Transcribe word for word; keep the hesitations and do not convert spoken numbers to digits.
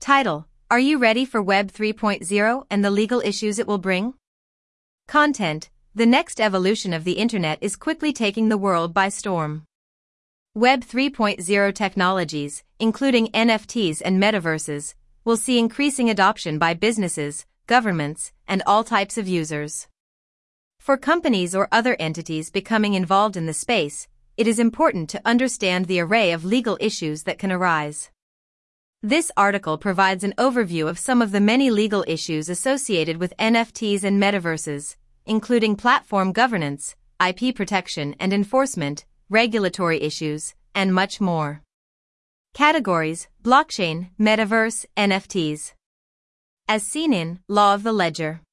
Title: Are you ready for Web three point oh and the legal issues it will bring? Content: The next evolution of the Internet is quickly taking the world by storm. Web three point oh technologies, including N F Ts and metaverses, will see increasing adoption by businesses, governments, and all types of users. For companies or other entities becoming involved in the space, it is important to understand the array of legal issues that can arise. This article provides an overview of some of the many legal issues associated with N F Ts and metaverses, including platform governance, I P protection and enforcement, regulatory issues, and much more. Categories: Blockchain, Metaverse, N F Ts. As seen in Law of the Ledger.